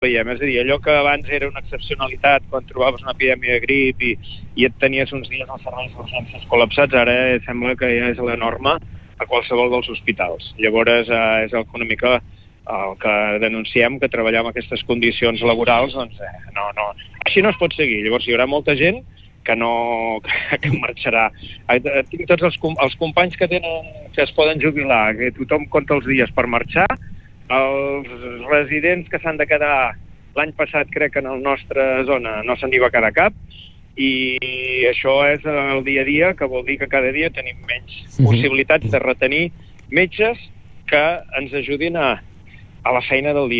veiem. És a dir, allò que abans era una excepcionalitat quan trobaves una epidèmia de grip i et tenies uns dies als serveis d'urgències col·lapsats, ara sembla que ja és la norma a qualsevol dels hospitals. Llavors és una mica el que denunciem, que treballar en aquestes condicions laborals, doncs no. Així no es pot seguir. Llavors hi haurà molta gent que marxarà. Tinc tots els companys que es poden jubilar, que tothom compta els dies per marxar, els residents que s'han de quedar. L'any passat crec que en la nostra zona no se'n va quedar cap, i això és el dia a dia, que vol dir que cada dia tenim menys possibilitats de retenir metges que ens ajudin a la feina del dia.